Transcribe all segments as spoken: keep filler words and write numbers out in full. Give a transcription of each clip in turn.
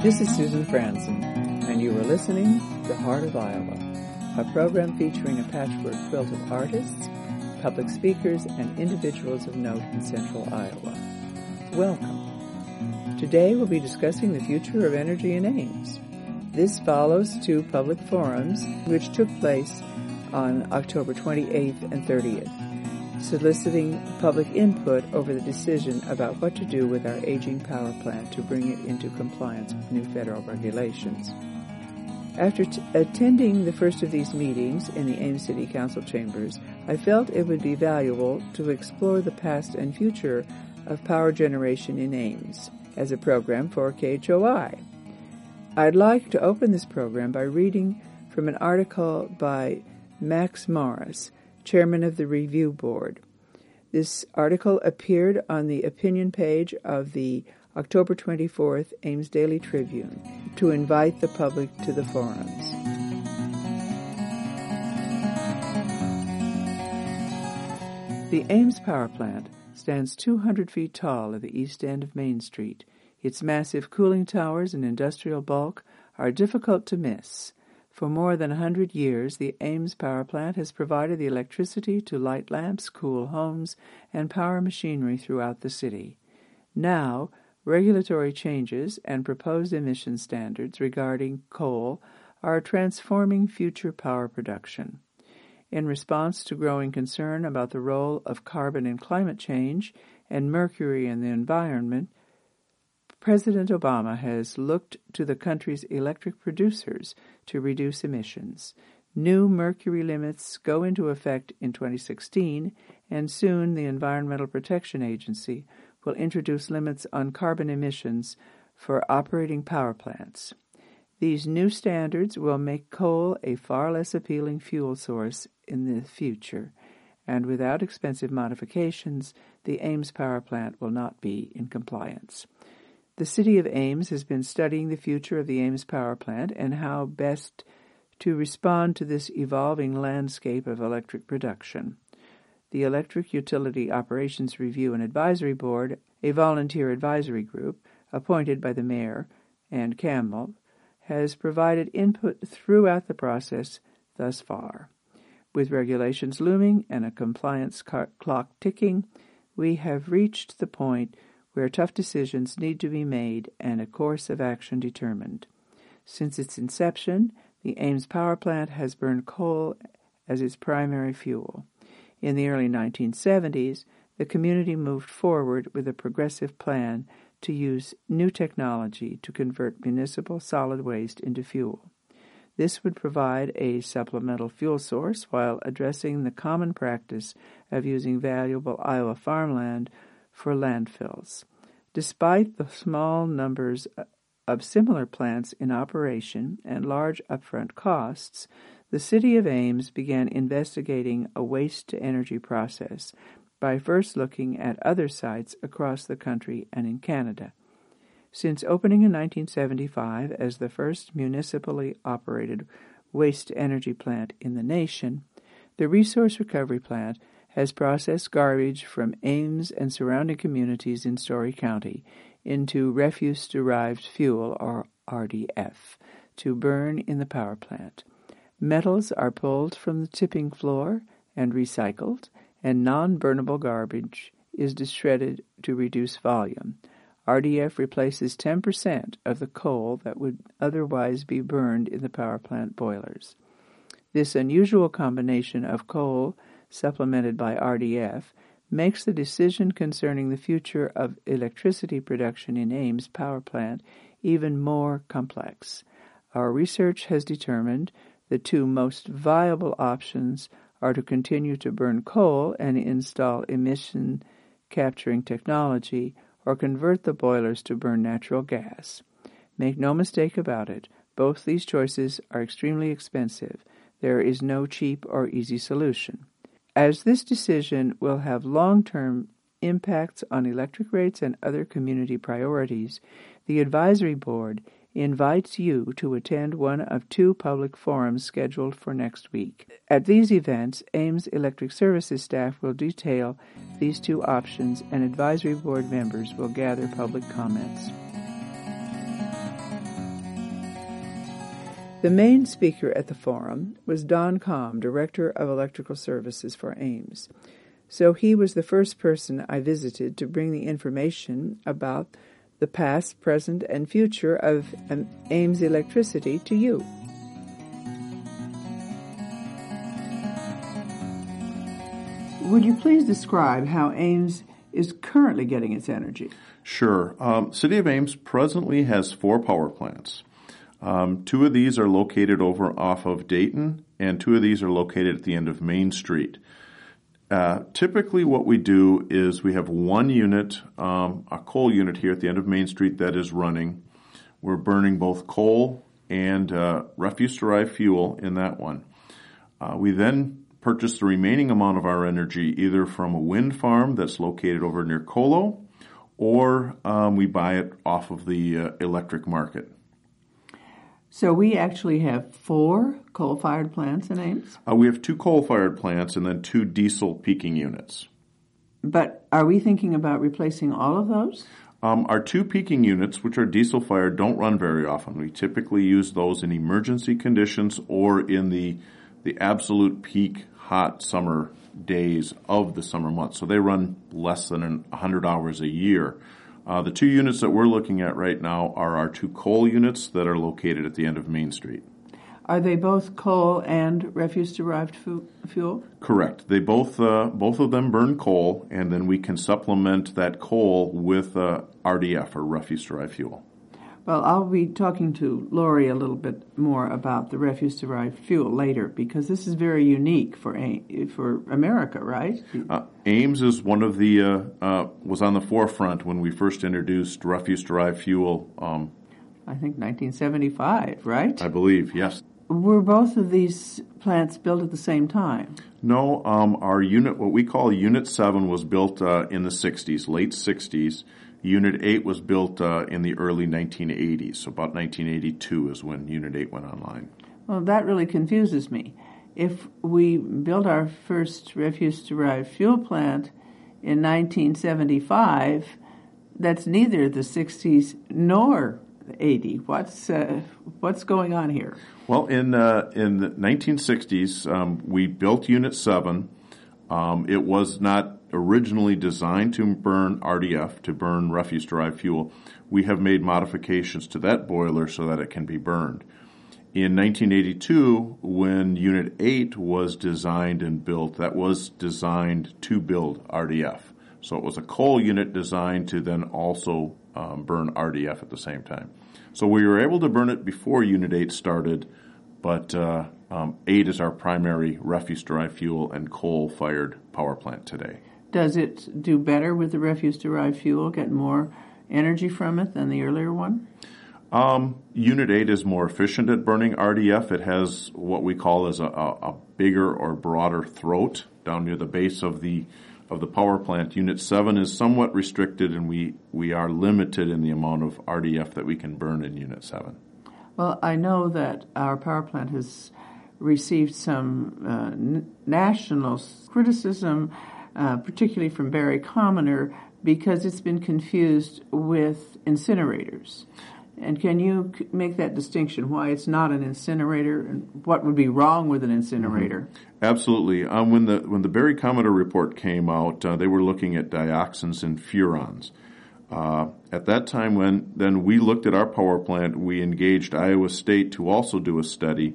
This is Susan Franzen, and you are listening to Heart of Iowa, a program featuring a patchwork quilt of artists, public speakers, and individuals of note in central Iowa. Welcome. Today we'll be discussing the future of energy in Ames. This follows two public forums which took place on October twenty-eighth and thirtieth, soliciting public input over the decision about what to do with our aging power plant to bring it into compliance with new federal regulations. After t- attending the first of these meetings in the Ames City Council chambers, I felt it would be valuable to explore the past and future of power generation in Ames as a program for K H O I. I'd like to open this program by reading from an article by Max Morris, chairman of the review board. This article appeared on the opinion page of the October twenty-fourth Ames Daily Tribune to invite the public to the forums. The Ames Power Plant stands two hundred feet tall at the east end of Main Street. Its massive cooling towers and industrial bulk are difficult to miss. For more than a hundred years, the Ames Power Plant has provided the electricity to light lamps, cool homes, and power machinery throughout the city. Now, regulatory changes and proposed emission standards regarding coal are transforming future power production. In response to growing concern about the role of carbon in climate change and mercury in the environment, President Obama has looked to the country's electric producers to reduce emissions. New mercury limits go into effect in twenty sixteen, and soon the Environmental Protection Agency will introduce limits on carbon emissions for operating power plants. These new standards will make coal a far less appealing fuel source in the future, and without expensive modifications, the Ames Power Plant will not be in compliance. The City of Ames has been studying the future of the Ames Power Plant and how best to respond to this evolving landscape of electric production. The Electric Utility Operations Review and Advisory Board, a volunteer advisory group appointed by the mayor and Campbell, has provided input throughout the process thus far. With regulations looming and a compliance car- clock ticking, we have reached the point where tough decisions need to be made and a course of action determined. Since its inception, the Ames Power Plant has burned coal as its primary fuel. In the early nineteen seventies, the community moved forward with a progressive plan to use new technology to convert municipal solid waste into fuel. This would provide a supplemental fuel source while addressing the common practice of using valuable Iowa farmland for landfills. Despite the small numbers of similar plants in operation and large upfront costs, the City of Ames began investigating a waste-to-energy process by first looking at other sites across the country and in Canada. Since opening in nineteen seventy-five as the first municipally operated waste-to-energy plant in the nation, the Resource Recovery Plant has processed garbage from Ames and surrounding communities in Story County into refuse-derived fuel, or R D F, to burn in the power plant. Metals are pulled from the tipping floor and recycled, and non-burnable garbage is shredded to reduce volume. R D F replaces ten percent of the coal that would otherwise be burned in the power plant boilers. This unusual combination of coal supplemented by R D F, makes the decision concerning the future of electricity production in Ames Power Plant even more complex. Our research has determined the two most viable options are to continue to burn coal and install emission-capturing technology, or convert the boilers to burn natural gas. Make no mistake about it, both these choices are extremely expensive. There is no cheap or easy solution. As this decision will have long-term impacts on electric rates and other community priorities, the Advisory Board invites you to attend one of two public forums scheduled for next week. At these events, Ames Electric Services staff will detail these two options, and Advisory Board members will gather public comments. The main speaker at the forum was Don Combe, Director of Electrical Services for Ames. So he was the first person I visited to bring the information about the past, present, and future of Ames Electricity to you. Would you please describe how Ames is currently getting its energy? Sure. Um, City of Ames presently has four power plants. Um, two of these are located over off of Dayton, and two of these are located at the end of Main Street. Uh, typically what we do is we have one unit, um, a coal unit here at the end of Main Street that is running. We're burning both coal and uh, refuse-derived fuel in that one. Uh, we then purchase the remaining amount of our energy either from a wind farm that's located over near Colo, or um, we buy it off of the uh, electric market. So we actually have four coal-fired plants in Ames? Uh, we have two coal-fired plants and then two diesel peaking units. But are we thinking about replacing all of those? Um, our two peaking units, which are diesel-fired, don't run very often. We typically use those in emergency conditions or in the the absolute peak hot summer days of the summer months. So they run less than one hundred hours a year. Uh, the two units that we're looking at right now are our two coal units that are located at the end of Main Street. Are they both coal and refuse-derived fu- fuel? Correct. They both, uh, both of them burn coal, and then we can supplement that coal with uh, R D F, or refuse-derived fuel. Well, I'll be talking to Lori a little bit more about the refuse-derived fuel later, because this is very unique for for America, right? Uh, Ames is one of the uh, uh, was on the forefront when we first introduced refuse-derived fuel. Um, I think nineteen seventy-five, right? I believe, yes. Were both of these plants built at the same time? No, um, our unit, what we call Unit seven, was built uh, in the sixties, late sixties. Unit eight was built uh, in the early nineteen eighties, so about nineteen eighty-two is when Unit eight went online. Well, that really confuses me. If we built our first refuse-derived fuel plant in nineteen seventy-five, that's neither the sixties nor eighty. What's uh, what's going on here? Well, in uh, in the nineteen sixties, um, we built Unit seven. Um, it was not originally designed to burn R D F, to burn refuse-derived fuel. We have made modifications to that boiler so that it can be burned. In nineteen eighty-two, when Unit eight was designed and built, that was designed to build R D F. So it was a coal unit designed to then also um, burn R D F at the same time. So we were able to burn it before Unit eight started, but uh, um, eight is our primary refuse-derived fuel and coal-fired power plant today. Does it do better with the refuse-derived fuel, get more energy from it than the earlier one? Um, Unit eight is more efficient at burning R D F. It has what we call as a, a, a bigger or broader throat down near the base of the of the power plant. Unit seven is somewhat restricted, and we, we are limited in the amount of R D F that we can burn in Unit seven. Well, I know that our power plant has received some uh, n- national criticism, uh, particularly from Barry Commoner, because it's been confused with incinerators. And can you c- make that distinction, why it's not an incinerator and what would be wrong with an incinerator? Mm-hmm. Absolutely. Um, when the when the Barry Commoner report came out, uh, they were looking at dioxins and furans. Uh, at that time, when then we looked at our power plant, we engaged Iowa State to also do a study.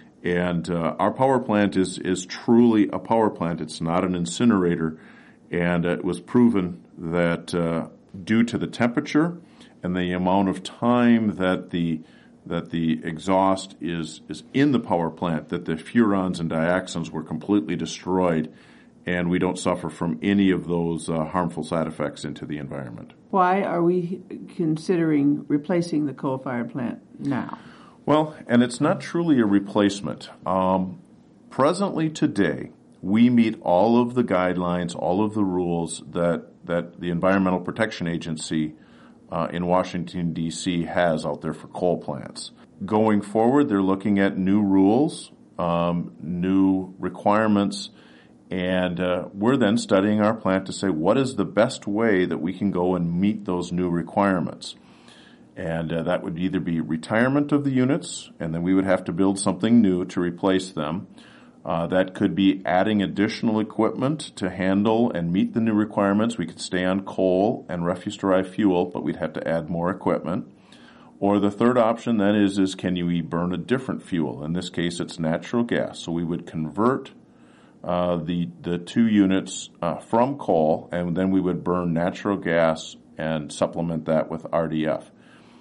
And uh, our power plant is, is truly a power plant. It's not an incinerator. And it was proven that uh, due to the temperature and the amount of time that the that the exhaust is, is in the power plant, that the furans and dioxins were completely destroyed, and we don't suffer from any of those uh, harmful side effects into the environment. Why are we considering replacing the coal-fired plant now? Well, and it's not truly a replacement. Um, presently today, we meet all of the guidelines, all of the rules that, that the Environmental Protection Agency uh, in Washington, D C has out there for coal plants. Going forward, they're looking at new rules, um, new requirements, and uh, we're then studying our plant to say what is the best way that we can go and meet those new requirements. And uh, that would either be retirement of the units, and then we would have to build something new to replace them. Uh, that could be adding additional equipment to handle and meet the new requirements. We could stay on coal and refuse-derived fuel, but we'd have to add more equipment. Or the third option then is, is can you burn a different fuel? In this case, it's natural gas. So we would convert uh, the the two units uh, from coal, and then we would burn natural gas and supplement that with R D F.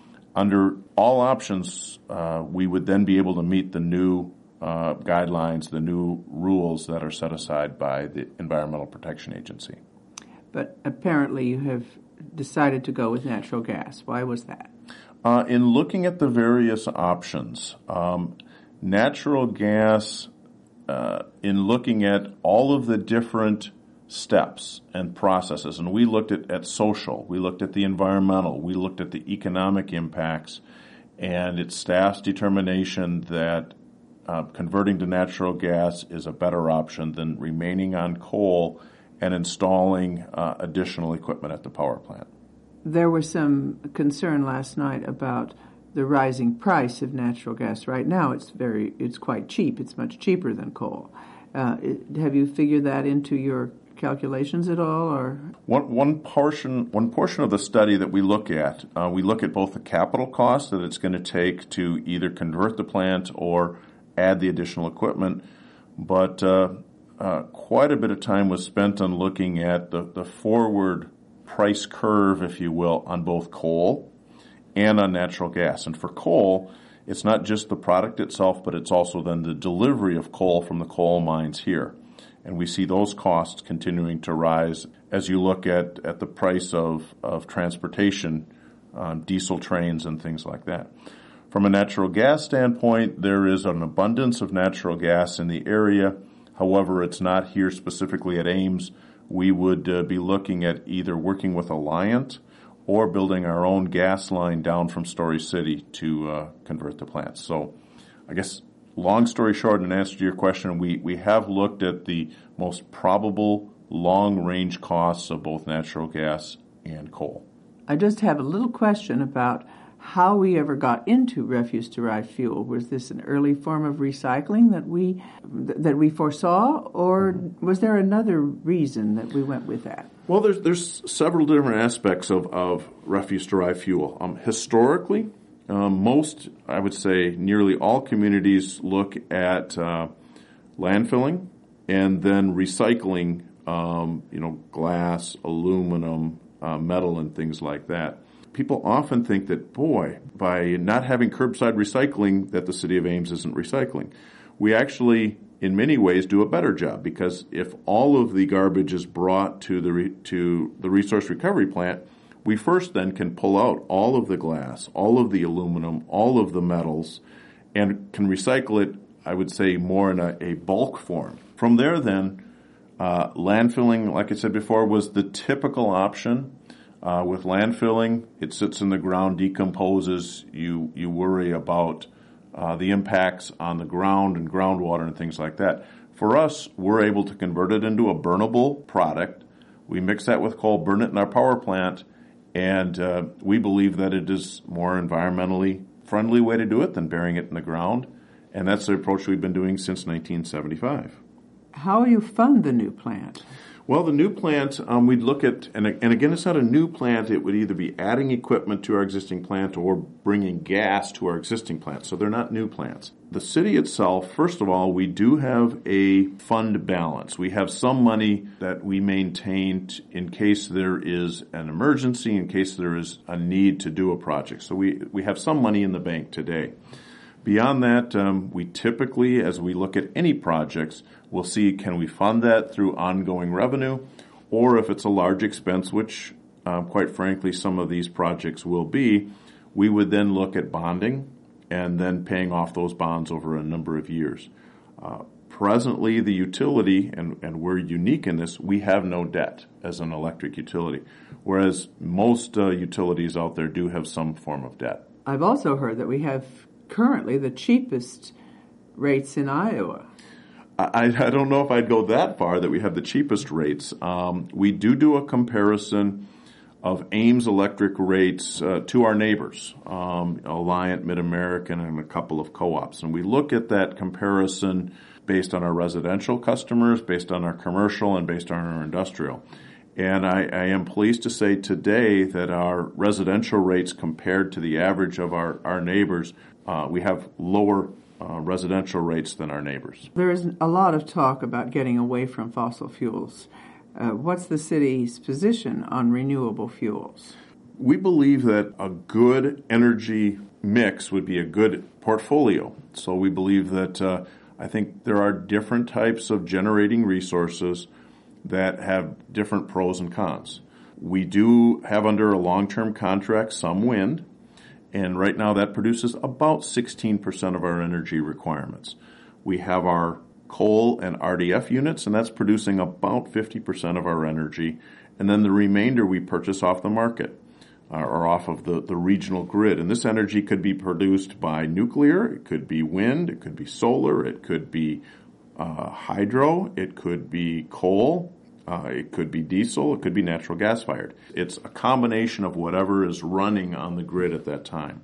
Under all options, uh, we would then be able to meet the new uh, guidelines, the new rules that are set aside by the Environmental Protection Agency. But apparently you have decided to go with natural gas. Why was that? Uh, in looking at the various options, um, natural gas, uh, in looking at all of the different steps and processes, and we looked at, at social, we looked at the environmental, we looked at the economic impacts, and it's staff's determination that uh, converting to natural gas is a better option than remaining on coal and installing uh, additional equipment at the power plant. There was some concern last night about the rising price of natural gas. Right now, it's very, it's quite cheap. It's much cheaper than coal. Uh, it, have you figured that into your calculations at all, or one one portion one portion of the study that we look at, uh, we look at both the capital cost that it's going to take to either convert the plant or add the additional equipment, but uh, uh, quite a bit of time was spent on looking at the, the forward price curve, if you will, on both coal and on natural gas. And for coal, it's not just the product itself, but it's also then the delivery of coal from the coal mines here. And we see those costs continuing to rise as you look at, at the price of, of transportation, um, diesel trains and things like that. From a natural gas standpoint, there is an abundance of natural gas in the area. However, it's not here specifically at Ames. We would uh, be looking at either working with Alliant or building our own gas line down from Story City to uh, convert the plant. So I guess long story short, in answer to your question, we, we have looked at the most probable long-range costs of both natural gas and coal. I just have a little question about how we ever got into refuse-derived fuel. Was this an early form of recycling that we that we foresaw, or was there another reason that we went with that? Well, there's there's several different aspects of, of refuse-derived fuel. Um, historically, um, most, I would say, nearly all communities look at uh, landfilling and then recycling, um, you know, glass, aluminum, uh, metal, and things like that. People often think that, boy, by not having curbside recycling, that the city of Ames isn't recycling. We actually, in many ways, do a better job, because if all of the garbage is brought to the re- to the resource recovery plant, we first then can pull out all of the glass, all of the aluminum, all of the metals, and can recycle it, I would say, more in a, a bulk form. From there, then, uh, landfilling, like I said before, was the typical option. Uh, with landfilling, it sits in the ground, decomposes. You you worry about uh, the impacts on the ground and groundwater and things like that. For us, we're able to convert it into a burnable product. We mix that with coal, burn it in our power plant, and uh, we believe that it is more environmentally friendly way to do it than burying it in the ground. And that's the approach we've been doing since nineteen seventy-five. How will you fund the new plant? Well, the new plant, um, we'd look at, and, and again, it's not a new plant. It would either be adding equipment to our existing plant or bringing gas to our existing plant. So they're not new plants. The city itself, first of all, we do have a fund balance. We have some money that we maintain t- in case there is an emergency, in case there is a need to do a project. So we, we have some money in the bank today. Beyond that, um, we typically, as we look at any projects, we'll see, can we fund that through ongoing revenue, or if it's a large expense, which uh, quite frankly some of these projects will be, we would then look at bonding and then paying off those bonds over a number of years. Uh, presently, the utility, and, and we're unique in this, we have no debt as an electric utility, whereas most uh, utilities out there do have some form of debt. I've also heard that we have currently the cheapest rates in Iowa. I, I don't know if I'd go that far that we have the cheapest rates. Um, we do do a comparison of Ames electric rates uh, to our neighbors, um, Alliant, Mid-American, and a couple of co-ops. And we look at that comparison based on our residential customers, based on our commercial, and based on our industrial. And I, I am pleased to say today that our residential rates compared to the average of our, our neighbors, uh, we have lower uh, residential rates than our neighbors. There is a lot of talk about getting away from fossil fuels. Uh, what's the city's position on renewable fuels? We believe that a good energy mix would be a good portfolio. So we believe that uh, I think there are different types of generating resources that have different pros and cons. We do have under a long-term contract some wind, and right now that produces about sixteen percent of our energy requirements. We have our coal and R D F units, and that's producing about fifty percent of our energy, and then the remainder we purchase off the market uh, or off of the, the regional grid. And this energy could be produced by nuclear, it could be wind, it could be solar, it could be Uh, hydro, it could be coal, uh, it could be diesel, it could be natural gas fired. It's a combination of whatever is running on the grid at that time.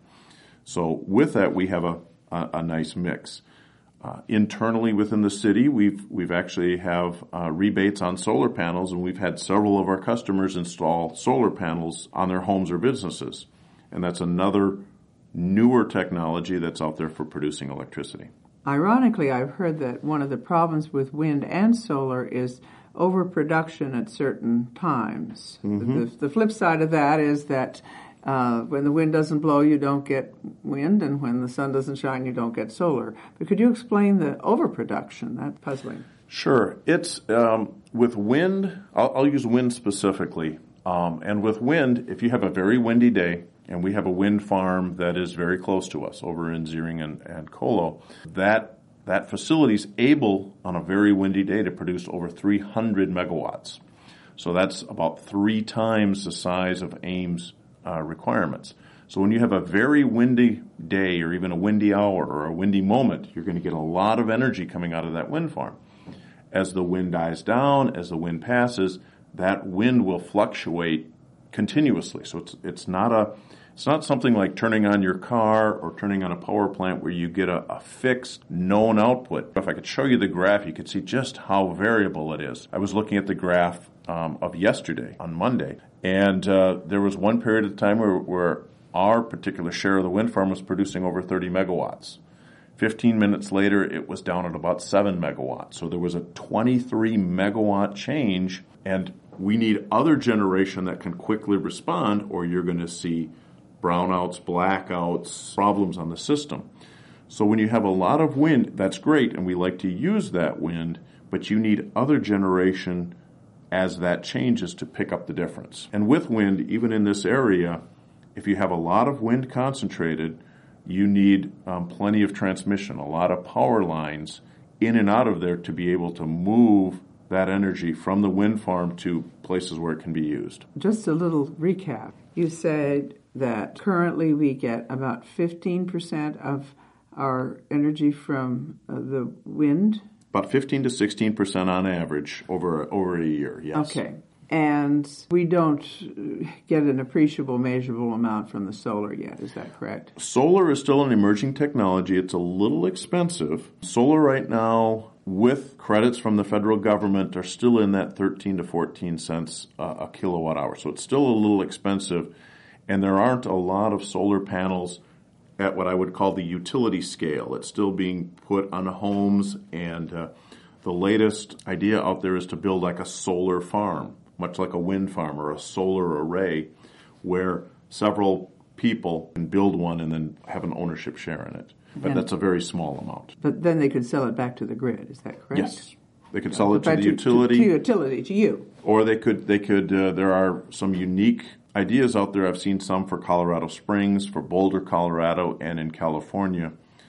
So with that, we have a, a, a nice mix. Uh, internally within the city, we've we've actually have uh, rebates on solar panels, and we've had several of our customers install solar panels on their homes or businesses. And that's another newer technology that's out there for producing electricity. Ironically, I've heard that one of the problems with wind and solar is overproduction at certain times. Mm-hmm. The, the flip side of that is that uh, when the wind doesn't blow, you don't get wind, and when the sun doesn't shine, you don't get solar. But could you explain the overproduction? That's puzzling. Sure. It's um, with wind, I'll, I'll use wind specifically. Um, and with wind, if you have a very windy day, and we have a wind farm that is very close to us over in Ziering and, and Colo, that that facility is able on a very windy day to produce over three hundred megawatts. So that's about three times the size of Ames uh, requirements. So when you have a very windy day or even a windy hour or a windy moment, you're going to get a lot of energy coming out of that wind farm. As the wind dies down, as the wind passes, that wind will fluctuate continuously. So it's it's not a it's not something like turning on your car or turning on a power plant where you get a, a fixed known output. If I could show you the graph, you could see just how variable it is. I was looking at the graph um, of yesterday on Monday, and uh, there was one period of time where, where our particular share of the wind farm was producing over thirty megawatts. Fifteen minutes later, it was down at about seven megawatts. So there was a twenty-three megawatt change, and we need other generation that can quickly respond, or you're going to see brownouts, blackouts, problems on the system. So when you have a lot of wind, that's great, and we like to use that wind, but you need other generation as that changes to pick up the difference. And with wind, even in this area, if you have a lot of wind concentrated, you need um, plenty of transmission, a lot of power lines in and out of there to be able to move that energy from the wind farm to places where it can be used. Just a little recap. You said that currently we get about fifteen percent of our energy from uh, the wind? About fifteen to sixteen percent on average over, over a year, yes. Okay. And we don't get an appreciable, measurable amount from the solar yet. Is that correct? Solar is still an emerging technology. It's a little expensive. Solar right now, with credits from the federal government, are still in that thirteen to fourteen cents uh, a kilowatt hour. So it's still a little expensive. And there aren't a lot of solar panels at what I would call the utility scale. It's still being put on homes. And uh, the latest idea out there is to build like a solar farm, much like a wind farm or a solar array, where several people can build one and then have an ownership share in it. But and, that's a very small amount. But then they could sell it back to the grid, is that correct? Yes. They could sell it to the utility. To, to utility, to you. Or they could, they could. Uh, there are some unique ideas out there. I've seen some for Colorado Springs, for Boulder, Colorado, and in California,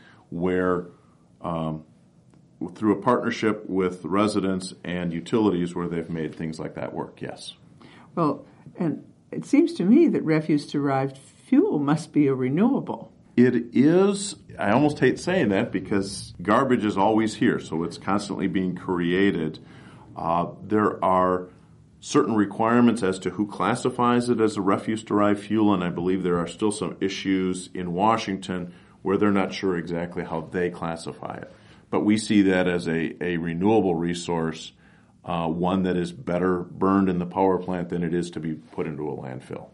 where um, through a partnership with residents and utilities where they've made things like that work, yes. Well, and it seems to me that refuse-derived fuel must be a renewable. It is. I almost hate saying that because garbage is always here, so it's constantly being created. Uh, there are certain requirements as to who classifies it as a refuse-derived fuel, and I believe there are still some issues in Washington where they're not sure exactly how they classify it. But we see that as a, a renewable resource, uh, one that is better burned in the power plant than it is to be put into a landfill.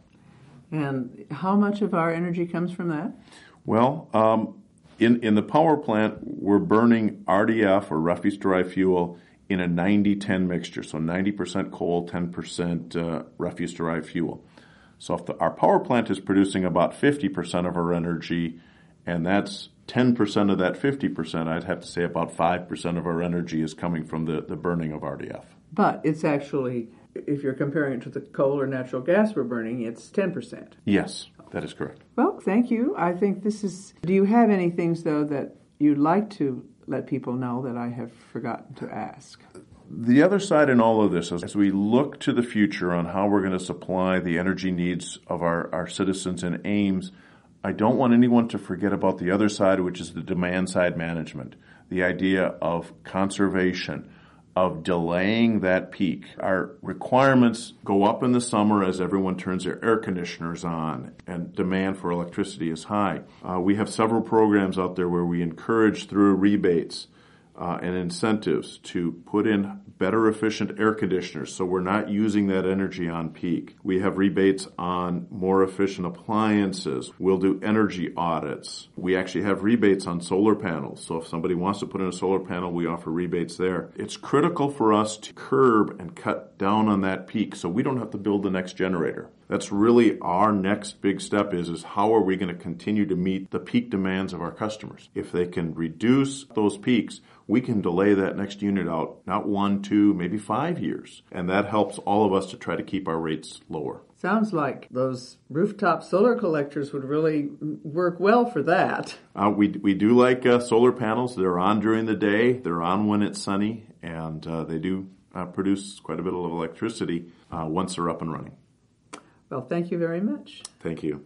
And how much of our energy comes from that? Well, um, in, in the power plant, we're burning R D F, or refuse-derived fuel, in a ninety ten mixture, so ninety percent coal, ten percent uh, refuse-derived fuel. So if the, our power plant is producing about fifty percent of our energy, and that's ten percent of that fifty percent, I'd have to say about five percent of our energy is coming from the, the burning of R D F. But it's actually, if you're comparing it to the coal or natural gas we're burning, it's ten percent. Yes, that is correct. Well, thank you. I think this is... Do you have any things, though, that you'd like to let people know that I have forgotten to ask? The other side in all of this is, as we look to the future on how we're going to supply the energy needs of our, our citizens in Ames, I don't want anyone to forget about the other side, which is the demand side management, the idea of conservation, of delaying that peak. Our requirements go up in the summer as everyone turns their air conditioners on and demand for electricity is high. Uh, we have several programs out there where we encourage through rebates uh, and incentives to put in better efficient air conditioners so we're not using that energy on peak. We have rebates on more efficient appliances. We'll do energy audits. We actually have rebates on solar panels. So if somebody wants to put in a solar panel, we offer rebates there. It's critical for us to curb and cut down on that peak so we don't have to build the next generator. That's really our next big step is, is how are we going to continue to meet the peak demands of our customers? If they can reduce those peaks, we can delay that next unit out, not one, two, maybe five years. And that helps all of us to try to keep our rates lower. Sounds like those rooftop solar collectors would really work well for that. Uh, we we do like uh, solar panels. They're on during the day. They're on when it's sunny. And uh, they do uh, produce quite a bit of electricity uh, once they're up and running. Well, thank you very much. Thank you.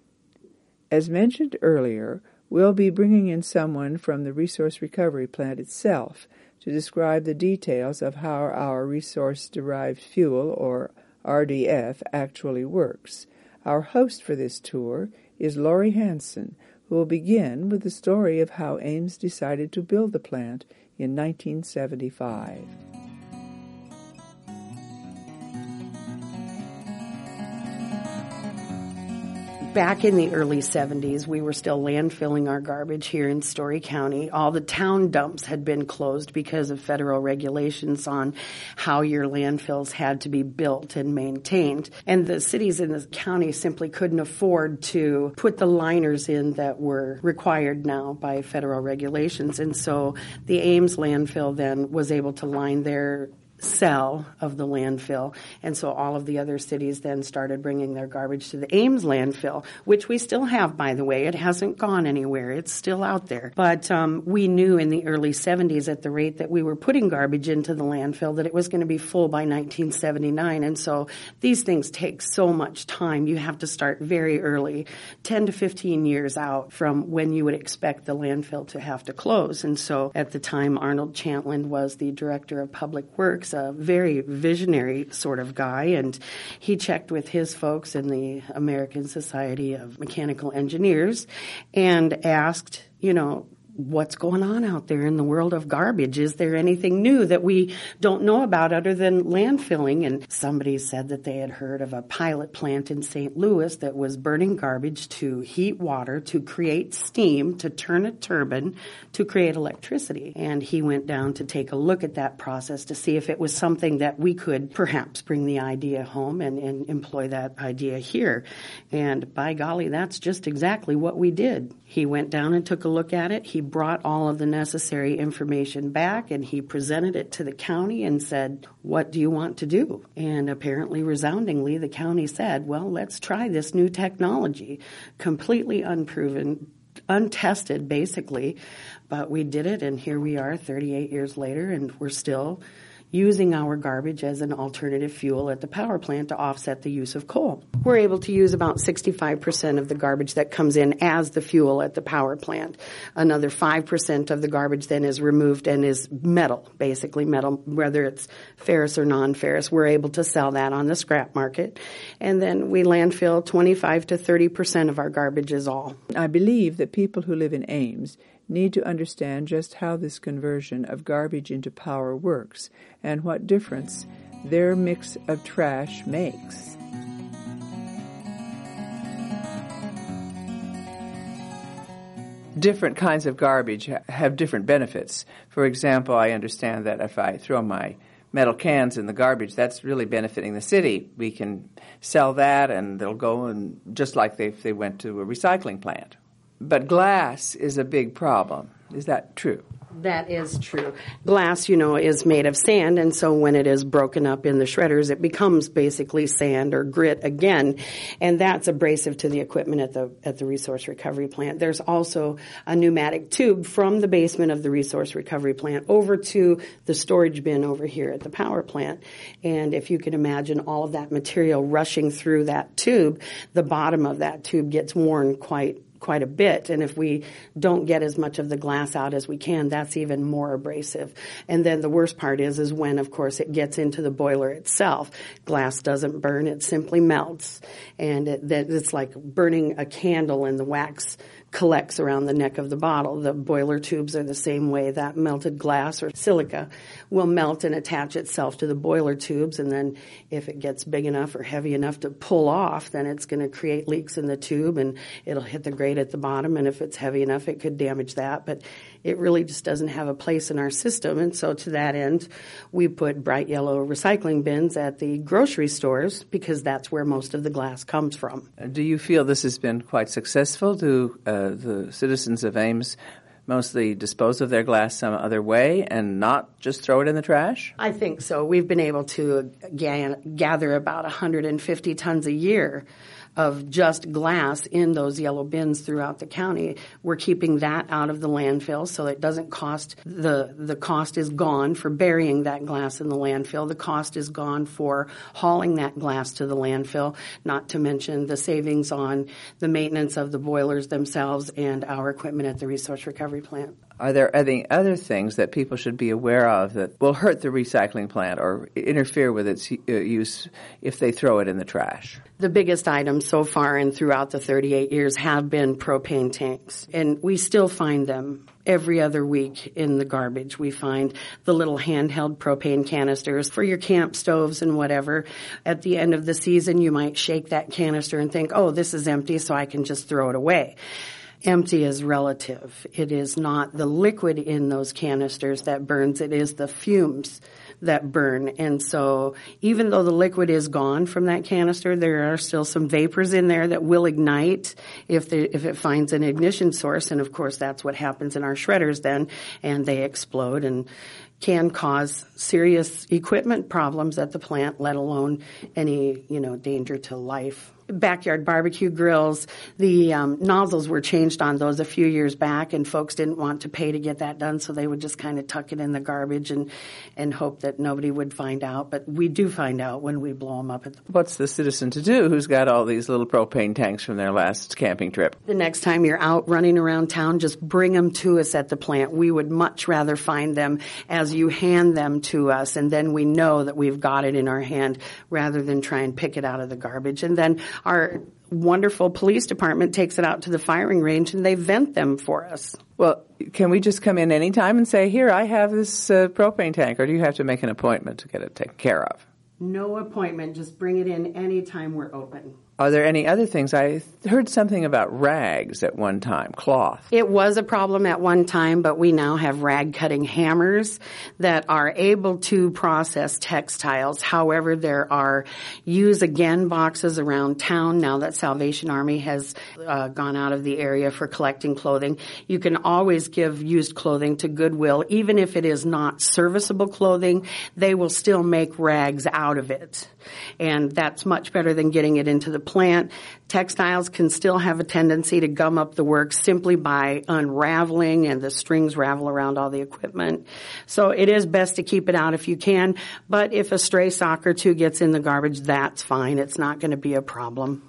As mentioned earlier, we'll be bringing in someone from the Resource Recovery Plant itself to describe the details of how our resource-derived fuel, or R D F, actually works. Our host for this tour is Lori Hansen, who will begin with the story of how Ames decided to build the plant in nineteen seventy-five. Back in the early seventies, we were still landfilling our garbage here in Story County. All the town dumps had been closed because of federal regulations on how your landfills had to be built and maintained. And the cities in the county simply couldn't afford to put the liners in that were required now by federal regulations. And so the Ames landfill then was able to line their cell of the landfill. And so all of the other cities then started bringing their garbage to the Ames landfill, which we still have, by the way. It hasn't gone anywhere. It's still out there. But um, we knew in the early seventies at the rate that we were putting garbage into the landfill that it was going to be full by nineteen seventy-nine. And so these things take so much time. You have to start very early, ten to fifteen years out from when you would expect the landfill to have to close. And so at the time, Arnold Chantland was the director of public works, a very visionary sort of guy, and he checked with his folks in the American Society of Mechanical Engineers and asked, you know, what's going on out there in the world of garbage? Is there anything new that we don't know about other than landfilling? And somebody said that they had heard of a pilot plant in Saint Louis that was burning garbage to heat water, to create steam, to turn a turbine, to create electricity. And he went down to take a look at that process to see if it was something that we could perhaps bring the idea home and, and employ that idea here. And by golly, that's just exactly what we did. He went down and took a look at it. He brought all of the necessary information back, and he presented it to the county and said, what do you want to do? And apparently, resoundingly, the county said, well, let's try this new technology. Completely unproven, untested, basically. But we did it, and here we are thirty-eight years later, and we're still using our garbage as an alternative fuel at the power plant to offset the use of coal. We're able to use about sixty-five percent of the garbage that comes in as the fuel at the power plant. Another five percent of the garbage then is removed and is metal, basically metal, whether it's ferrous or non-ferrous. We're able to sell that on the scrap market. And then we landfill twenty-five to thirty percent of our garbage is all. I believe that people who live in Ames need to understand just how this conversion of garbage into power works and what difference their mix of trash makes. Different kinds of garbage have different benefits. For example, I understand that if I throw my metal cans in the garbage, that's really benefiting the city. We can sell that and they'll go and just like they, if they went to a recycling plant. But glass is a big problem. Is that true? That is true. Glass, you know, is made of sand, and so when it is broken up in the shredders, it becomes basically sand or grit again, and that's abrasive to the equipment at the at the resource recovery plant. There's also a pneumatic tube from the basement of the resource recovery plant over to the storage bin over here at the power plant, and if you can imagine all of that material rushing through that tube, the bottom of that tube gets worn quite quite a bit, and if we don't get as much of the glass out as we can, that's even more abrasive. And then the worst part is, is when, of course, it gets into the boiler itself. Glass doesn't burn, it simply melts. And it, that it's like burning a candle and the wax collects around the neck of the bottle. The boiler tubes are the same way. That melted glass or silica will melt and attach itself to the boiler tubes, and then if it gets big enough or heavy enough to pull off, then it's going to create leaks in the tube and it'll hit the grate at the bottom, and if it's heavy enough, it could damage that. But it really just doesn't have a place in our system, and so to that end, we put bright yellow recycling bins at the grocery stores because that's where most of the glass comes from. Do you feel this has been quite successful? Do uh, the citizens of Ames mostly dispose of their glass some other way and not just throw it in the trash? I think so. We've been able to ga- gather about one hundred fifty tons a year of just glass in those yellow bins throughout the county. We're keeping that out of the landfill so it doesn't cost, the, the cost is gone for burying that glass in the landfill. The cost is gone for hauling that glass to the landfill, not to mention the savings on the maintenance of the boilers themselves and our equipment at the resource recovery plant. Are there any other things that people should be aware of that will hurt the recycling plant or interfere with its use if they throw it in the trash? The biggest items so far and throughout the thirty-eight years have been propane tanks, and we still find them every other week in the garbage. We find the little handheld propane canisters for your camp stoves and whatever. At the end of the season, you might shake that canister and think, oh, this is empty, so I can just throw it away. Empty is relative. It is not the liquid in those canisters that burns. It is the fumes that burn. And so even though the liquid is gone from that canister, there are still some vapors in there that will ignite if the, if it finds an ignition source. And of course, that's what happens in our shredders then, and they explode and can cause serious equipment problems at the plant, let alone any, you know, danger to life. Backyard barbecue grills, the um, nozzles were changed on those a few years back, and folks didn't want to pay to get that done, so they would just kind of tuck it in the garbage and, and hope that nobody would find out. But we do find out when we blow them up. At the What's the citizen to do who's got all these little propane tanks from their last camping trip? The next time you're out running around town, just bring them to us at the plant. We would much rather find them as you hand them to us, and then we know that we've got it in our hand rather than try and pick it out of the garbage. And then our wonderful police department takes it out to the firing range and they vent them for us. Well, can we just come in anytime and say, here, I have this uh, propane tank, or do you have to make an appointment to get it taken care of? No appointment. Just bring it in anytime we're open. Are there any other things? I heard something about rags at one time, cloth. It was a problem at one time, but we now have rag cutting hammers that are able to process textiles. However, there are use again boxes around town now that Salvation Army has uh, gone out of the area for collecting clothing. You can always give used clothing to Goodwill. Even if it is not serviceable clothing, they will still make rags out of it. And that's much better than getting it into the plant. Textiles can still have a tendency to gum up the work simply by unraveling, and the strings ravel around all the equipment. So it is best to keep it out if you can, but if a stray sock or two gets in the garbage, that's fine. It's not going to be a problem.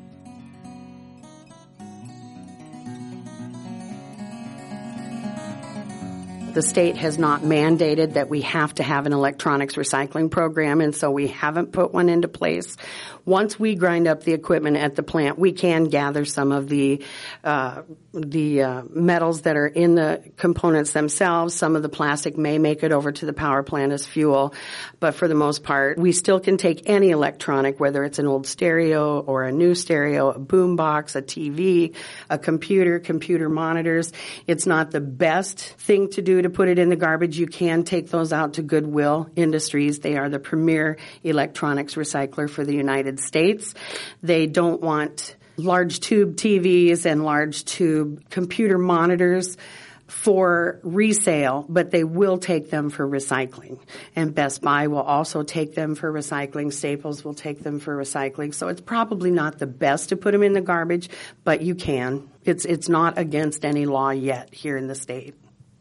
The state has not mandated that we have to have an electronics recycling program, and so we haven't put one into place. Once we grind up the equipment at the plant, we can gather some of the uh, the uh, metals that are in the components themselves. Some of the plastic may make it over to the power plant as fuel, but for the most part, we still can take any electronic, whether it's an old stereo or a new stereo, a boom box, a T V, a computer, computer monitors. It's not the best thing to do to put it in the garbage. You can take those out to Goodwill Industries. They are the premier electronics recycler for the United States. They don't want large tube T Vs and large tube computer monitors for resale, but they will take them for recycling. And Best Buy will also take them for recycling. Staples will take them for recycling. So it's probably not the best to put them in the garbage, but you can. It's, it's not against any law yet here in the state.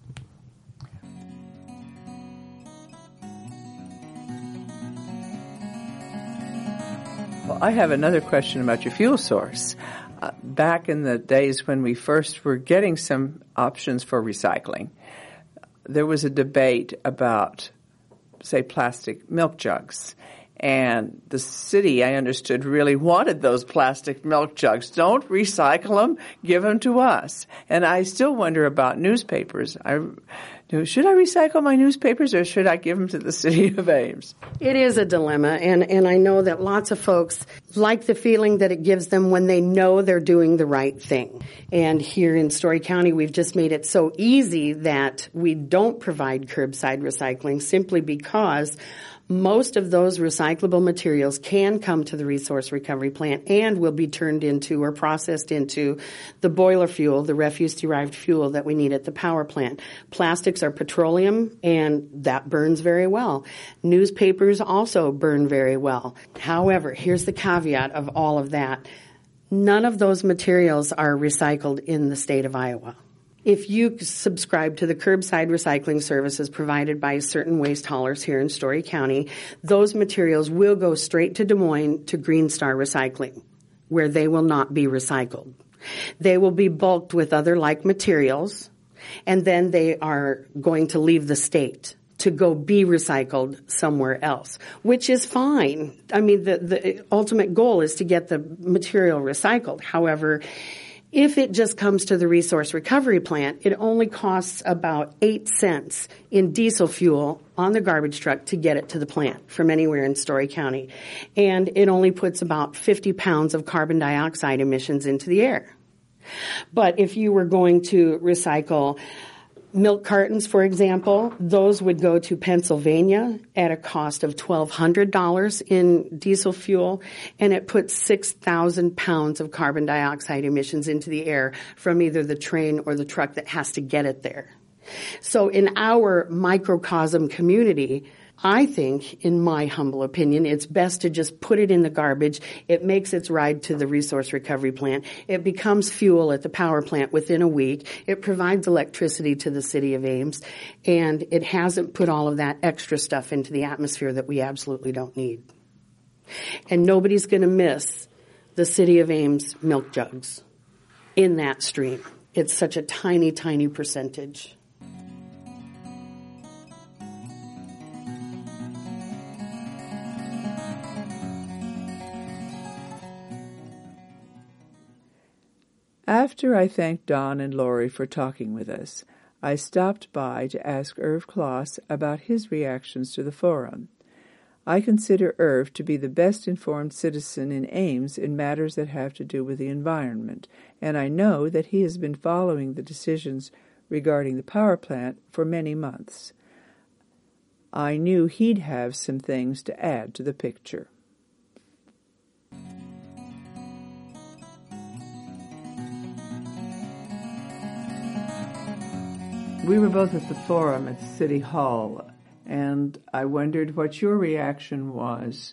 Well, I have another question about your fuel source. Uh, back in the days when we first were getting some options for recycling, there was a debate about, say, plastic milk jugs. And the city, I understood, really wanted those plastic milk jugs. Don't recycle them, give them to us. And I still wonder about newspapers. I, should I recycle my newspapers or should I give them to the city of Ames? It is a dilemma, and, and I know that lots of folks like the feeling that it gives them when they know they're doing the right thing. And here in Story County, we've just made it so easy that we don't provide curbside recycling simply because most of those recyclable materials can come to the resource recovery plant and will be turned into or processed into the boiler fuel, the refuse-derived fuel that we need at the power plant. Plastics are petroleum, and that burns very well. Newspapers also burn very well. However, here's the caveat of all of that. None of those materials are recycled in the state of Iowa. If you subscribe to the curbside recycling services provided by certain waste haulers here in Story County, those materials will go straight to Des Moines to Green Star Recycling, where they will not be recycled. They will be bulked with other like materials, and then they are going to leave the state to go be recycled somewhere else, which is fine. I mean, the, the ultimate goal is to get the material recycled. However, if it just comes to the resource recovery plant, it only costs about eight cents in diesel fuel on the garbage truck to get it to the plant from anywhere in Story County. And it only puts about fifty pounds of carbon dioxide emissions into the air. But if you were going to recycle milk cartons, for example, those would go to Pennsylvania at a cost of twelve hundred dollars in diesel fuel, and it puts six thousand pounds of carbon dioxide emissions into the air from either the train or the truck that has to get it there. So in our microcosm community, I think, in my humble opinion, it's best to just put it in the garbage. It makes its ride to the resource recovery plant. It becomes fuel at the power plant within a week. It provides electricity to the city of Ames, and it hasn't put all of that extra stuff into the atmosphere that we absolutely don't need. And nobody's going to miss the city of Ames milk jugs in that stream. It's such a tiny, tiny percentage. After I thanked Don and Lori for talking with us, I stopped by to ask Irv Kloss about his reactions to the forum. I consider Irv to be the best informed citizen in Ames in matters that have to do with the environment, and I know that he has been following the decisions regarding the power plant for many months. I knew he'd have some things to add to the picture. We were both at the forum at City Hall, and I wondered what your reaction was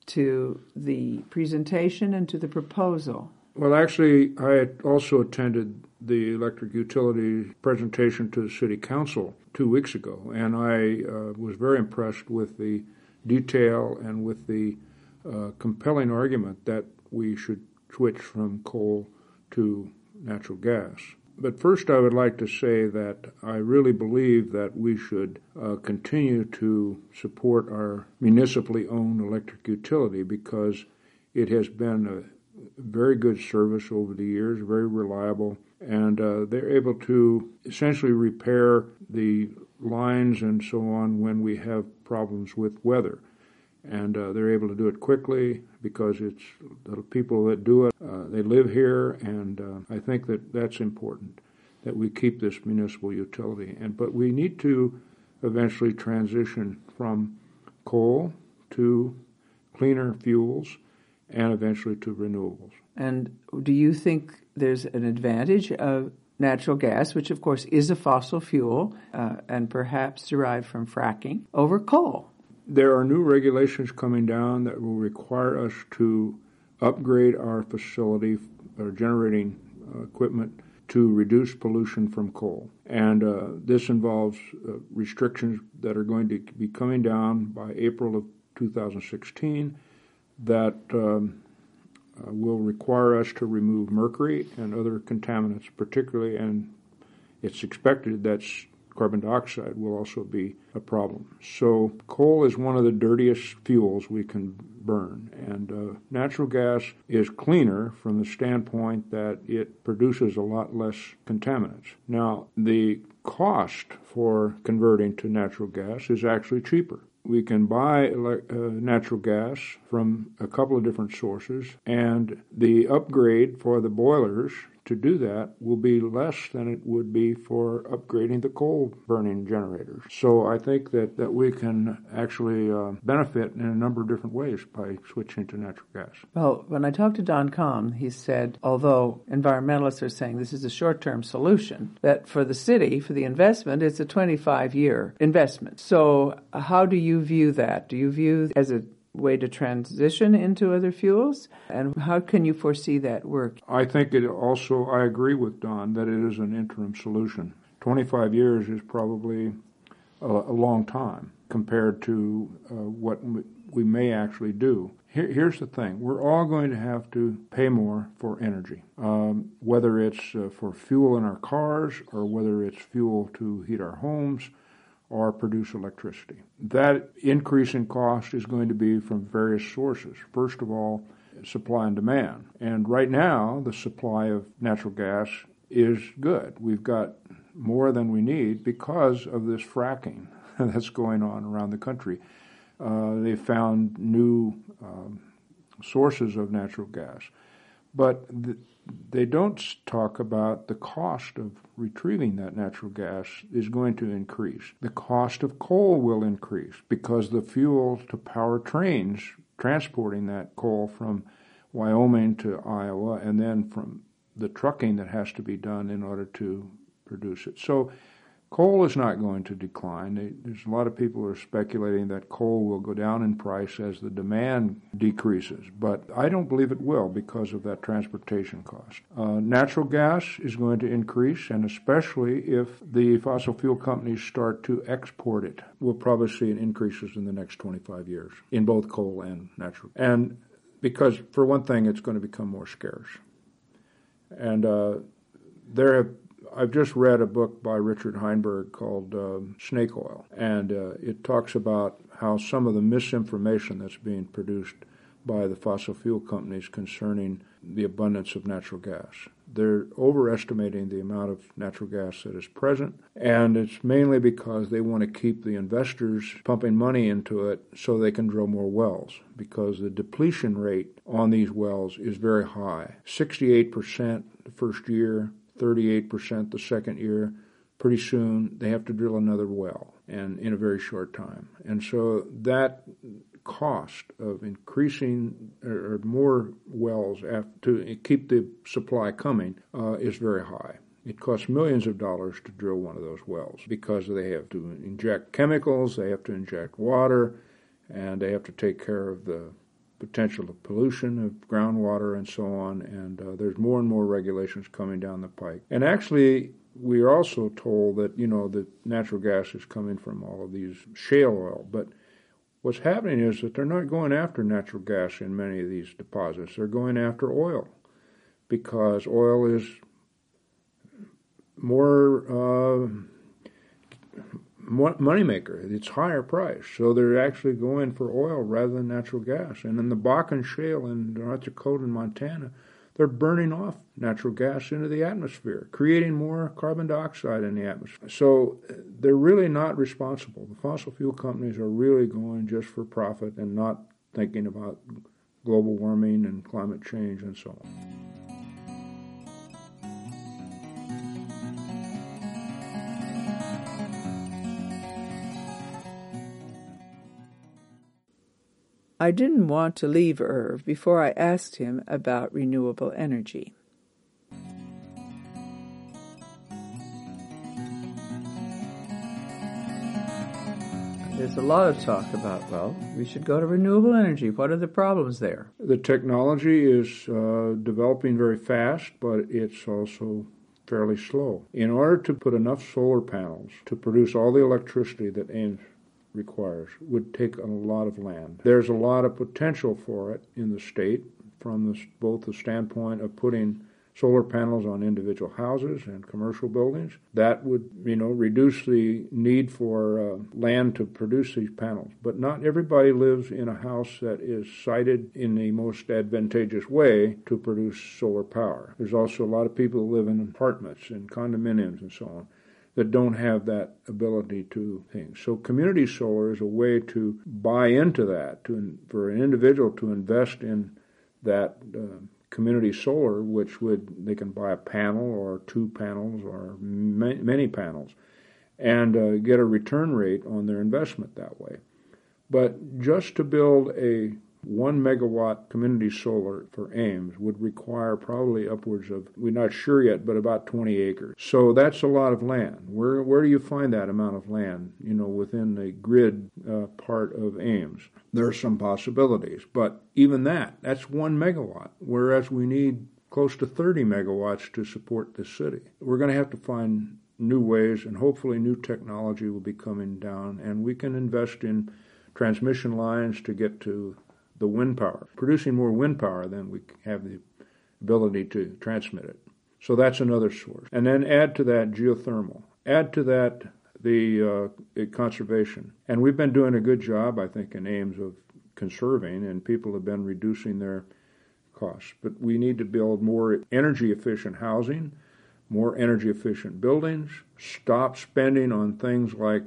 to the presentation and to the proposal? Well, actually, I had also attended the electric utility presentation to the City Council two weeks ago, and I uh, was very impressed with the detail and with the uh, compelling argument that we should switch from coal to natural gas. But first I would like to say that I really believe that we should uh, continue to support our municipally owned electric utility because it has been a very good service over the years, very reliable, and uh, they're able to essentially repair the lines and so on when we have problems with weather. And uh, they're able to do it quickly because it's the people that do it, uh, they live here, and uh, I think that that's important, that we keep this municipal utility. And But we need to eventually transition from coal to cleaner fuels and eventually to renewables. And do you think there's an advantage of natural gas, which of course is a fossil fuel uh, and perhaps derived from fracking, over coal? There are new regulations coming down that will require us to upgrade our facility, our generating uh, equipment, to reduce pollution from coal. And uh, this involves uh, restrictions that are going to be coming down by April of two thousand sixteen that um, uh, will require us to remove mercury and other contaminants, particularly, and it's expected that carbon dioxide will also be a problem. So coal is one of the dirtiest fuels we can burn, and uh, natural gas is cleaner from the standpoint that it produces a lot less contaminants. Now, the cost for converting to natural gas is actually cheaper. We can buy uh, natural gas from a couple of different sources, and the upgrade for the boilers to do that will be less than it would be for upgrading the coal-burning generators. So I think that, that we can actually uh, benefit in a number of different ways by switching to natural gas. Well, when I talked to Don Kahn, he said, although environmentalists are saying this is a short-term solution, that for the city, for the investment, it's a twenty-five year investment. So how do you view that? Do you view it as a way to transition into other fuels? And how can you foresee that work? I think it also, I agree with Don that it is an interim solution. twenty-five years is probably a, a long time compared to uh, what we may actually do. Here, here's the thing. We're all going to have to pay more for energy, um, whether it's uh, for fuel in our cars or whether it's fuel to heat our homes or produce electricity. That increase in cost is going to be from various sources. First of all, supply and demand. And right now, the supply of natural gas is good. We've got more than we need because of this fracking that's going on around the country. Uh, they found new um, sources of natural gas. But th- they don't talk about the cost of retrieving that natural gas is going to increase. The cost of coal will increase because the fuel to power trains transporting that coal from Wyoming to Iowa and then from the trucking that has to be done in order to produce it. So coal is not going to decline. There's a lot of people who are speculating that coal will go down in price as the demand decreases, but I don't believe it will because of that transportation cost. Uh, natural gas is going to increase, and especially if the fossil fuel companies start to export it, we'll probably see an increases in the next twenty-five years in both coal and natural. And because, for one thing, it's going to become more scarce. And uh, there have I've just read a book by Richard Heinberg called um, Snake Oil, and uh, it talks about how some of the misinformation that's being produced by the fossil fuel companies concerning the abundance of natural gas. They're overestimating the amount of natural gas that is present, and it's mainly because they want to keep the investors pumping money into it so they can drill more wells, because the depletion rate on these wells is very high. sixty-eight percent the first year, thirty-eight percent the second year. Pretty soon they have to drill another well, and in a very short time. And so that cost of increasing or more wells to keep the supply coming uh, is very high. It costs millions of dollars to drill one of those wells because they have to inject chemicals, they have to inject water, and they have to take care of the potential of pollution of groundwater and so on, and uh, there's more and more regulations coming down the pike. And actually, we are also told that, you know, that natural gas is coming from all of these shale oil, but what's happening is that they're not going after natural gas in many of these deposits. They're going after oil because oil is more uh, moneymaker. It's higher price. So they're actually going for oil rather than natural gas. And in the Bakken Shale in North Dakota and Montana, they're burning off natural gas into the atmosphere, creating more carbon dioxide in the atmosphere. So they're really not responsible. The fossil fuel companies are really going just for profit and not thinking about global warming and climate change and so on. I didn't want to leave Irv before I asked him about renewable energy. There's a lot of talk about, well, we should go to renewable energy. What are the problems there? The technology is uh, developing very fast, but it's also fairly slow. In order to put enough solar panels to produce all the electricity that Ames requires would take a lot of land. There's a lot of potential for it in the state from the, both the standpoint of putting solar panels on individual houses and commercial buildings. That would, you know, reduce the need for uh, land to produce these panels. But not everybody lives in a house that is sited in the most advantageous way to produce solar power. There's also a lot of people who live in apartments and condominiums and so on that don't have that ability to things. So community solar is a way to buy into that, to for an individual to invest in that uh, community solar, which would, they can buy a panel or two panels or ma- many panels and uh, get a return rate on their investment that way. But just to build a one megawatt community solar for Ames would require probably upwards of, we're not sure yet, but about twenty acres. So that's a lot of land. Where where do you find that amount of land, you know, within the grid uh, part of Ames? There are some possibilities, but even that, that's one megawatt, whereas we need close to thirty megawatts to support the city. We're going to have to find new ways, and hopefully new technology will be coming down, and we can invest in transmission lines to get to the wind power, producing more wind power than we have the ability to transmit it. So that's another source. And then add to that geothermal. Add to that the uh, conservation. And we've been doing a good job, I think, in Ames of conserving, and people have been reducing their costs. But we need to build more energy-efficient housing, more energy-efficient buildings, stop spending on things like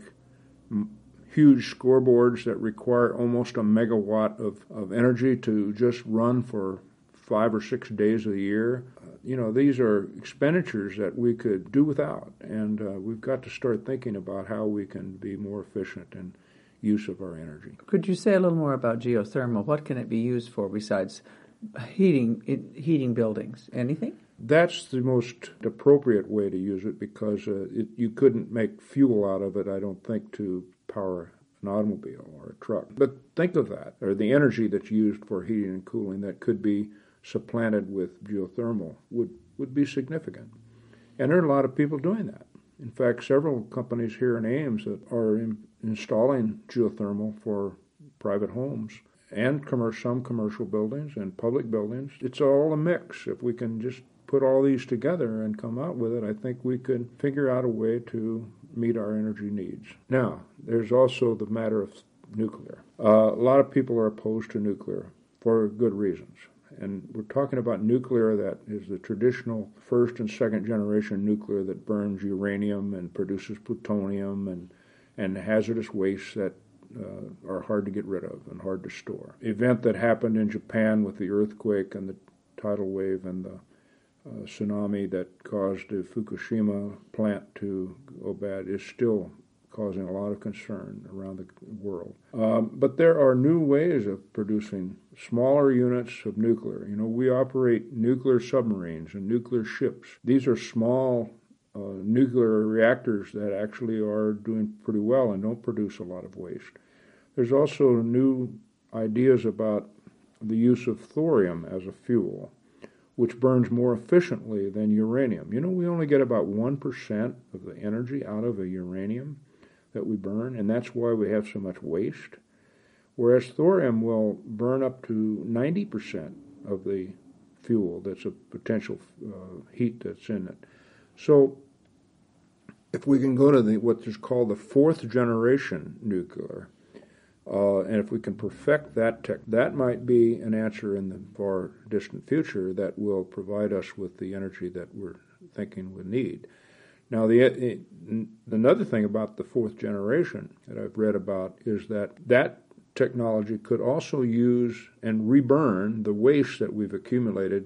m- huge scoreboards that require almost a megawatt of, of energy to just run for five or six days of the year. Uh, you know, these are expenditures that we could do without, and uh, we've got to start thinking about how we can be more efficient in use of our energy. Could you say a little more about geothermal? What can it be used for besides heating heating buildings? Anything? That's the most appropriate way to use it because uh, it, you couldn't make fuel out of it, I don't think, to power an automobile or a truck. But think of that, or the energy that's used for heating and cooling that could be supplanted with geothermal would, would be significant. And there are a lot of people doing that. In fact, several companies here in Ames that are in, installing geothermal for private homes and commercial, some commercial buildings and public buildings. It's all a mix. If we can just put all these together and come out with it, I think we could figure out a way to meet our energy needs. Now, there's also the matter of nuclear. Uh, a lot of people are opposed to nuclear for good reasons. And we're talking about nuclear that is the traditional first and second generation nuclear that burns uranium and produces plutonium and, and hazardous wastes that uh, are hard to get rid of and hard to store. The event that happened in Japan with the earthquake and the tidal wave and the Uh, tsunami that caused the Fukushima plant to go bad is still causing a lot of concern around the world. Um, but there are new ways of producing smaller units of nuclear. You know, we operate nuclear submarines and nuclear ships. These are small uh, nuclear reactors that actually are doing pretty well and don't produce a lot of waste. There's also new ideas about the use of thorium as a fuel, which burns more efficiently than uranium. You know, we only get about one percent of the energy out of a uranium that we burn, and that's why we have so much waste. Whereas thorium will burn up to ninety percent of the fuel that's a potential uh, heat that's in it. So if we can go to the what is called the fourth generation nuclear, uh, and if we can perfect that tech, that might be an answer in the far distant future that will provide us with the energy that we're thinking we need. Now, the another thing about the fourth generation that I've read about is that that technology could also use and reburn the waste that we've accumulated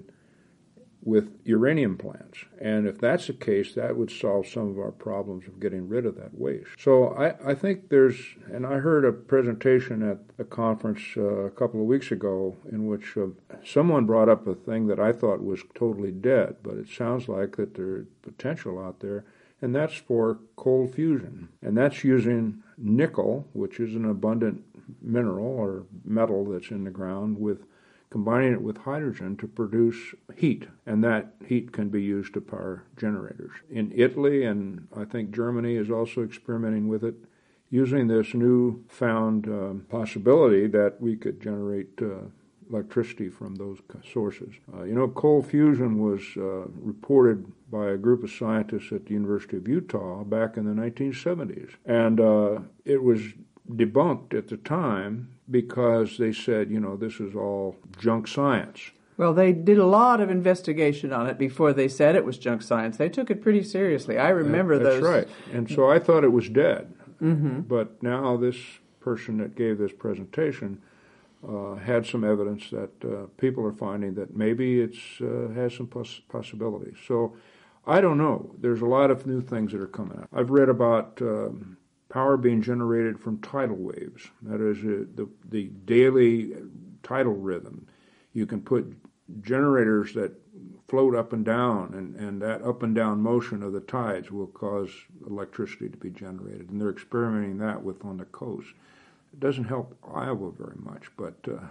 with uranium plants. And if that's the case, that would solve some of our problems of getting rid of that waste. So I, I think there's, and I heard a presentation at a conference uh, a couple of weeks ago in which uh, someone brought up a thing that I thought was totally dead, but it sounds like that there's potential out there, and that's for cold fusion. And that's using nickel, which is an abundant mineral or metal that's in the ground, with combining it with hydrogen to produce heat, and that heat can be used to power generators. In Italy, and I think Germany is also experimenting with it, using this new found um, possibility that we could generate uh, electricity from those sources. Uh, you know, cold fusion was uh, reported by a group of scientists at the University of Utah back in the nineteen seventies, and uh, it was debunked at the time because they said, you know, this is all junk science. Well, they did a lot of investigation on it before they said it was junk science. They took it pretty seriously. I remember that, that's those. That's right. And so I thought it was dead. Mm-hmm. But now this person that gave this presentation uh, had some evidence that uh, people are finding that maybe it uh, has some poss- possibilities. So I don't know. There's a lot of new things that are coming out. I've read about Um, power being generated from tidal waves. That is, uh, the the daily tidal rhythm. You can put generators that float up and down, and, and that up and down motion of the tides will cause electricity to be generated. And they're experimenting that with on the coast. It doesn't help Iowa very much, but uh,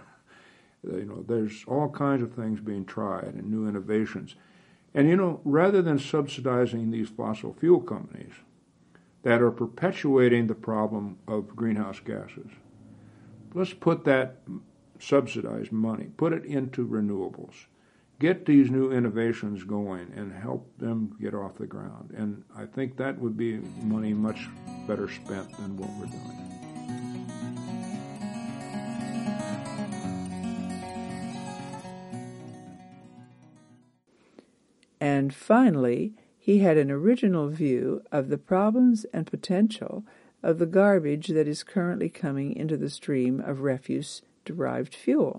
you know, there's all kinds of things being tried and new innovations. And you know, rather than subsidizing these fossil fuel companies that are perpetuating the problem of greenhouse gases, let's put that subsidized money, put it into renewables, get these new innovations going and help them get off the ground. And I think that would be money much better spent than what we're doing. And finally, he had an original view of the problems and potential of the garbage that is currently coming into the stream of refuse-derived fuel.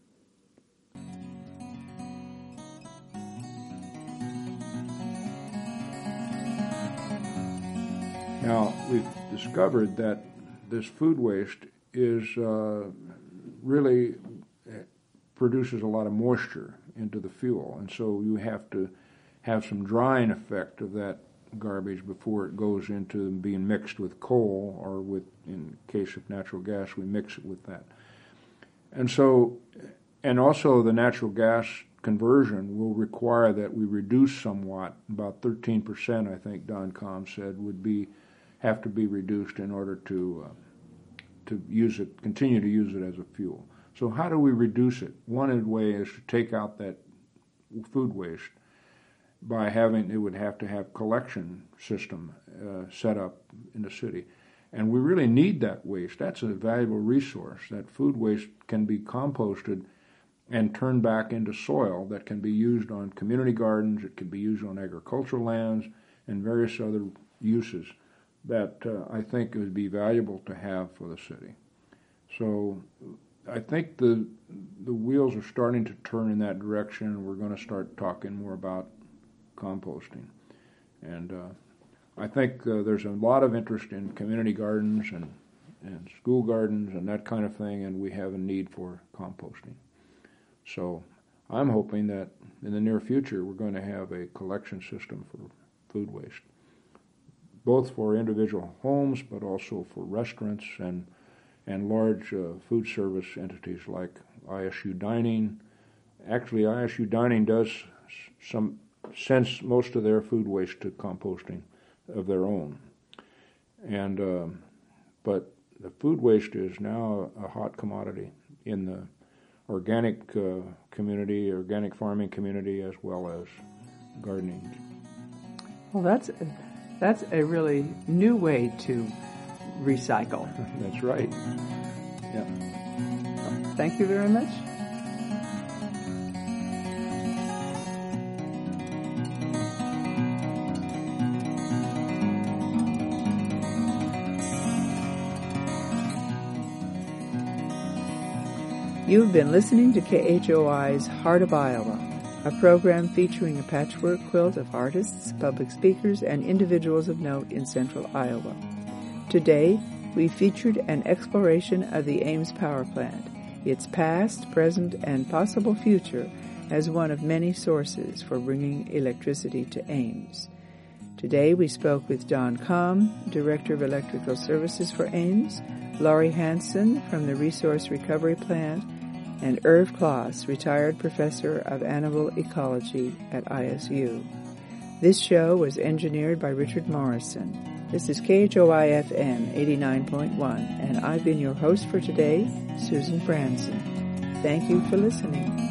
Now, we've discovered that this food waste is uh, really produces a lot of moisture into the fuel, and so you have to have some drying effect of that garbage before it goes into being mixed with coal, or with, in case of natural gas, we mix it with that. And so, and also the natural gas conversion will require that we reduce somewhat, about thirteen percent, I think Don Com said, would be have to be reduced in order to uh, to use it, continue to use it as a fuel. So how do we reduce it? One way is to take out that food waste by having, it would have to have collection system uh, set up in the city. And we really need that waste. That's a valuable resource. That food waste can be composted and turned back into soil that can be used on community gardens, it can be used on agricultural lands, and various other uses that uh, I think would be valuable to have for the city. So I think the the wheels are starting to turn in that direction, and we're going to start talking more about composting. And uh, I think uh, there's a lot of interest in community gardens and, and school gardens and that kind of thing, and we have a need for composting. So I'm hoping that in the near future we're going to have a collection system for food waste, both for individual homes but also for restaurants and and large uh, food service entities like I S U Dining. Actually, I S U Dining does some sends most of their food waste to composting of their own, and uh, but the food waste is now a hot commodity in the organic uh, community, organic farming community, as well as gardening. Well, that's that's a really new way to recycle. That's right. Yeah. Thank you very much. You've been listening to K H O I's Heart of Iowa, a program featuring a patchwork quilt of artists, public speakers, and individuals of note in central Iowa. Today, we featured an exploration of the Ames Power Plant, its past, present, and possible future as one of many sources for bringing electricity to Ames. Today, we spoke with Don Kamm, Director of Electrical Services for Ames, Laurie Hansen from the Resource Recovery Plant, and Irv Kloss, retired professor of animal ecology at I S U. This show was engineered by Richard Morrison. This is K H O I F M eighty-nine point one, and I've been your host for today, Susan Franzen. Thank you for listening.